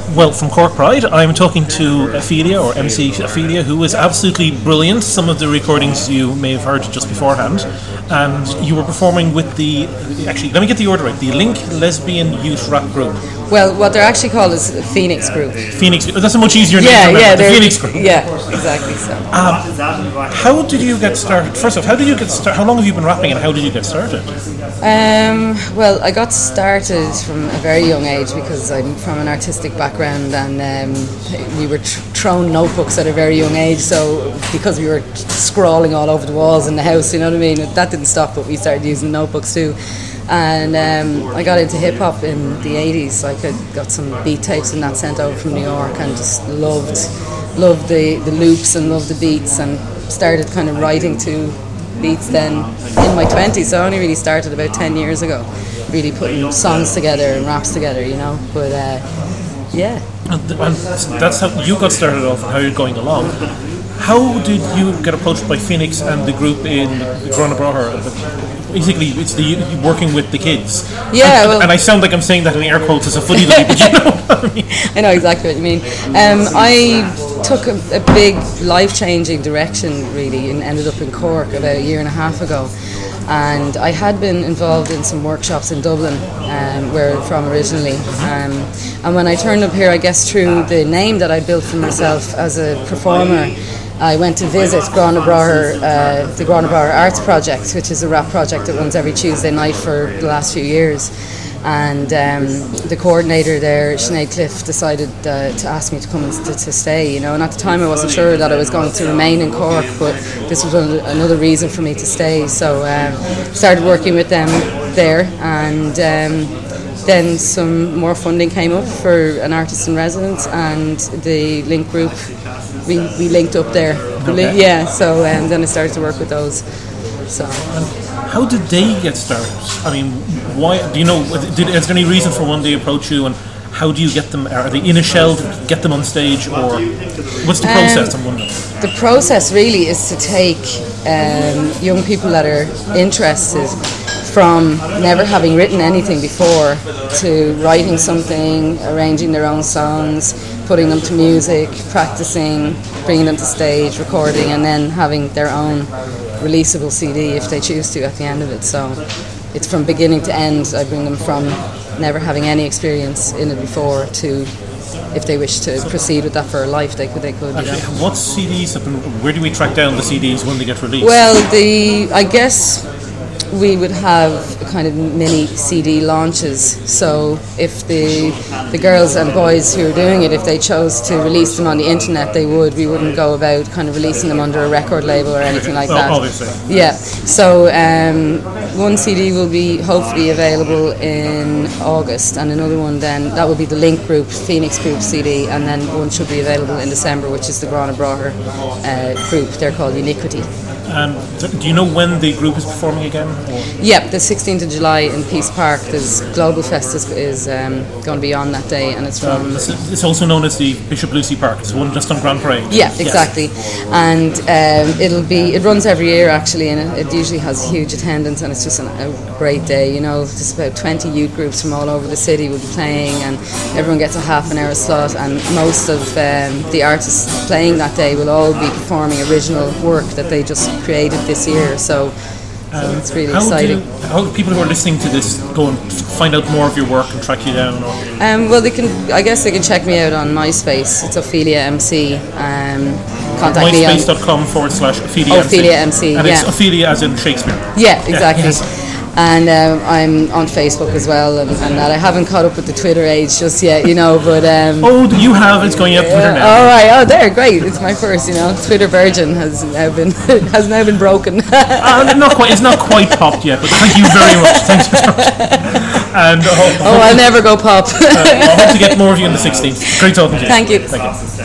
Well, from Cork Pride, I'm talking to Ophelia, or MC Ophelia, who is absolutely brilliant. Some of the recordings you may have heard just beforehand. And you were performing with actually, let me get the order right, the Link Lesbian Youth Rap Group. Well, what they're actually called is the Phoenix Group. Phoenix, that's a much easier name to remember, the Phoenix Group. Yeah, exactly so. How did you get started? First off, how did you get started? How long have you been rapping and how did you get started? Well, I got started from a very young age because I'm from an artistic background, and we were thrown notebooks at a very young age, so because we were scrawling all over the walls in the house, you know what I mean, that didn't stop, but we started using notebooks too. And I got into hip hop in the 80s. Like, I got some beat tapes and that sent over from New York, and just loved the loops and loved the beats, and started kind of writing to beats then in my 20s. So I only really started about 10 years ago, really putting songs together and raps together, you know. But yeah. And that's how you got started off and how you're going along. How did you get approached by Phoenix and the group in Grona Braher? Basically, it's working with the kids. Yeah, and I sound like I'm saying that in air quotes as a footy lady, but you know what I mean. I know exactly what you mean. I took a big life-changing direction, really, and ended up in Cork about a year and a half ago. And I had been involved in some workshops in Dublin, where I'm from originally. And when I turned up here, I guess through the name that I built for myself as a performer, I went to visit Grona Braher, the Grona Braher Arts Project, which is a rap project that runs every Tuesday night for the last few years. And the coordinator there, Sinead Cliff, decided to ask me to come and to stay, you know. And at the time I wasn't sure that I was going to remain in Cork, but this was another reason for me to stay. So started working with them there, and then some more funding came up for an artist in residence, and the Link Group, we linked up there. Okay. Yeah, so then I started to work with those. So. How did they get started? I mean, why? Do you know? Is there any reason for when they approach you, and how do you get them? Are they in a shell to get them on stage, or what's the process? I'm wondering. The process really is to take young people that are interested from never having written anything before to writing something, arranging their own songs, putting them to music, practicing, bringing them to stage, recording, and then having their own releasable CD if they choose to at the end of it. So it's from beginning to end. I bring them from never having any experience in it before to, if they wish to proceed with that for life, they could. Actually, what CDs have been? Where do we track down the CDs when they get released? Well, I guess we would have kind of mini CD launches. So if the girls and boys who are doing it, if they chose to release them on the internet, they would. We wouldn't go about kind of releasing them under a record label or anything like that. Obviously. Yeah. So one CD will be hopefully available in August, and another one then, that will be the Link Group, Phoenix Group CD, and then one should be available in December, which is the Grona Braher group. They're called Uniquity. Do you know when the group is performing again? Or? Yep, the 16th of July in Peace Park. There's Global Fest is going to be on that day, and it's from. It's also known as the Bishop Lucy Park. It's the one just on Grand Parade. Yeah, exactly. Yes. And it runs every year actually, and it usually has huge attendance, and it's just a great day. You know, just about 20 youth groups from all over the city will be playing, and everyone gets a half an hour slot, and most of the artists playing that day will all be performing original work that they just created this year, so it's really exciting. How do people who are listening to this go and find out more of your work and track you down? Well, they can check me out on MySpace. It's Ophelia MC. Contact me on MySpace.com/Ophelia MC. And it's Ophelia as in Shakespeare. Yeah, exactly. Yes. And I'm on Facebook as well, and that I haven't caught up with the Twitter age just yet, you know. But you have. It's going up Twitter now. All right. Oh, there, great. It's my first, you know. Twitter virgin has now been broken. Not quite. It's not quite popped yet, but thank you very much. Thanks so much. And I'll never go pop. I hope to get more of you on the 16th. Great talking to you. Thank you.